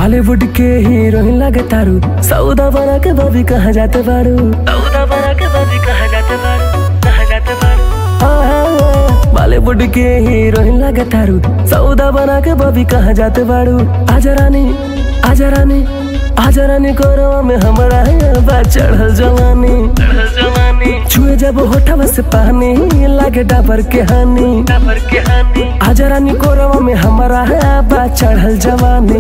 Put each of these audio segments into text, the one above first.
बॉलीवुड के हीरोइन लगे तारू, सौदा बना के बबी कहाँ जाते बारू, सौदा बना के बबी कहाँ जाते बारू, कहाँ जाते बारू। बॉलीवुड के हीरोइन लगे तारू, सौदा बना के बबी कहाँ जाते बारू। आजा रानी, आजा रानी, आजा रानी कोरवा में हमारा बा चढ़ल जवानी, चढ़ल जवानी। छुए जब होठवा से पानी लागे डाबर के हानी, डाबर के हानी। आजा रानी कोरवा में हमारा बा चढ़ल जवानी।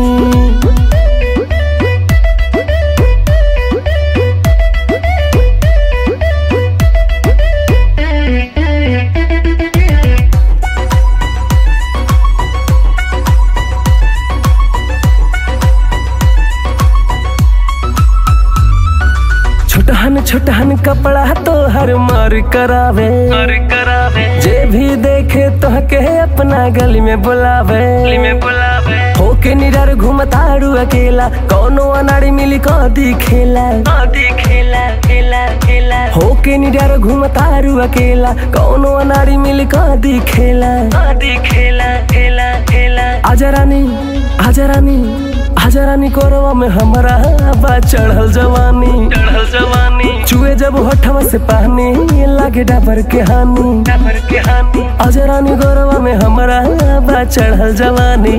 छोटहन कपड़ा तो हर मार करावे, मार करावे। जे भी देखे तो के अपना गली में बुलावे, गली में बुलावे। होके निडर घूमतारू अकेला, कौनो अनाड़ी मिली कदी खेला, कदी खेला, खेला, खेला। होके निडर घूमतारू अकेला, कौनो अनाड़ी मिली कदी खेला, कदी खेला, खेला, खेला। आजा रानी, आजा रानी, आजा रानी कोरवा में हमारा बा चढ़ल जवानी, चढ़ल जवानी। चुए जब होठवा से पानी लागे डाबर के हानी, डाबर के हानी। आजा रानी कोरवा में हमारा बा चढ़ल जवानी।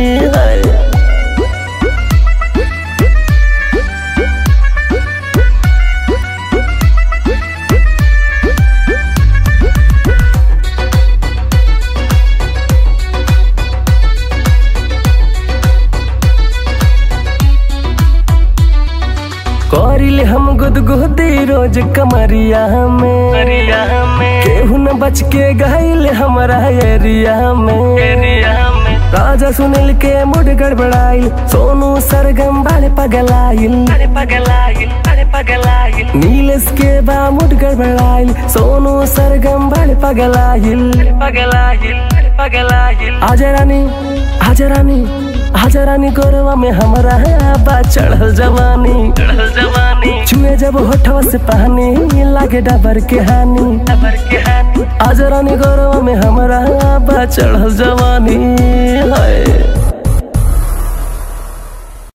करिले हम गुदगुदी रोज कमरिया में, केहू न बच के गइल हमारा एरिया में, एरिया में। राजा सुनील के मुड गड़बड़ाइल, सोनू सरगम बाले पगलाइल, बाले पगलाइल, बाले पगलाइल। नीलेश के बा मुड गड़बड़ाइल, सोनू सरगम बाले पगलाइल, पगलाइल, पगलाइल। आजा रानी, आजा रानी, आजा रानी कोरवा में हमारा बा चढ़ल जवानी, चढ़ल जवानी। छुए जब होठवा से पानी लागे डाबर के हानी, डाबर के हानी। आजा रानी कोरवा में हमारा बा चढ़ल जवानी है।